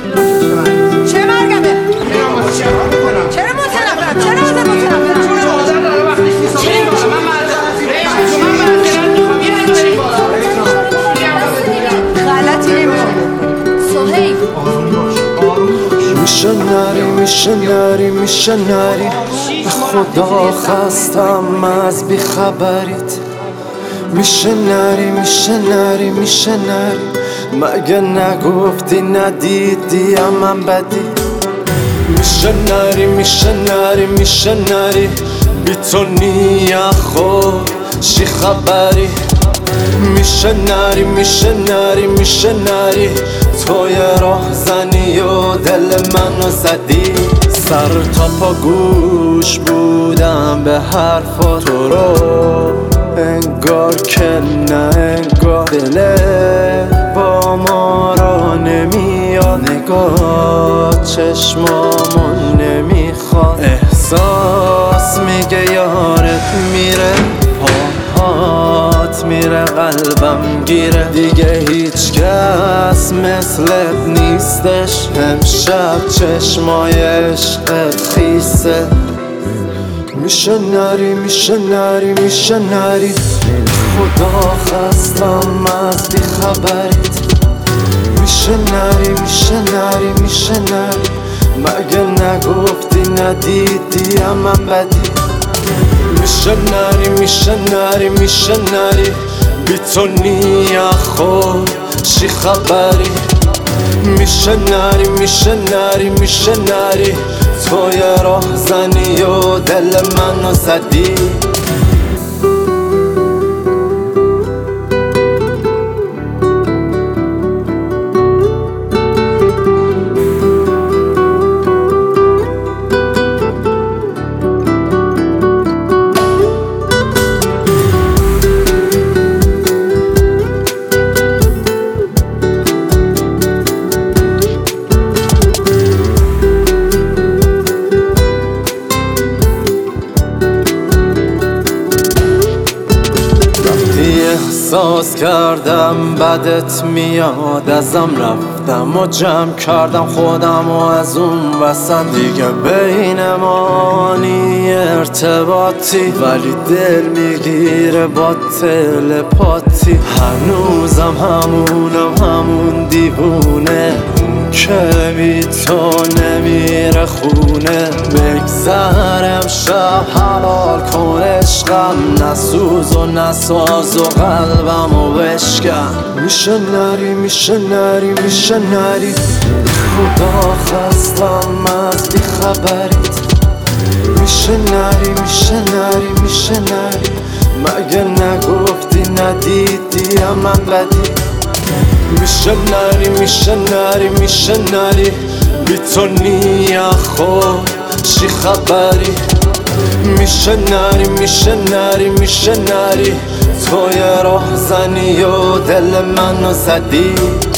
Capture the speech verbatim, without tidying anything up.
چه مرگمه؟ چرا متنفرم؟ چرا ازت متنفرم؟ غلطی نمی‌کنه سهیل میشه نری میشه نری میشه نری به خدا خستم از بیخبریت میشه نری میشه نری میشه نری مگه نگفتی ندیدی من بدی میشه نری میشه نری میشه نری بی تو نیا خود چی خبری میشه نری میشه نری میشه نری توی راه زنی و دل منو زدی سر تا پا گوش بودم به حرفا تو رو انگار که نه انگار دله با ما را نمیاد نگاه چشمامون نمیخواد احساس میگه یارت میره پاهات میره قلبم گیره دیگه هیچ کس مثلت نیستش امشب چشمای عشقت خیسه میشه نری میشه نری میشه نری خدا خستم از بیخبریت میشه نری میشه نری میشه نری مگه نگفتی ندیدی من بدی میشه نری میشه نری میشه نری بی تو نیا خود چی خبری میشه نری میشه نری میشه نری توی راه زنی و دل منو زدی احساس کردم بدت میاد ازم رفتم و جمع کردم خودم و از اون وسط دیگه بین ما نی ارتباطی ولی دل میگیره با تلپاتی هنوزم همونم همون دیوونه که بی تو نمیره خونه بگذرم شب حلال کن عشقم نسوز و نساز و قلبم و بشکن میشه نری میشه نری میشه نری خدا خستم از بیخبریت میشه نری میشه نری میشه نری مگه نگفتی ندیدی من بدی میشه نری میشه نری میشه نری بی تو نیا خود چی خبری میشه نری میشه نری میشه نری توی راه زنی و دل منو زدی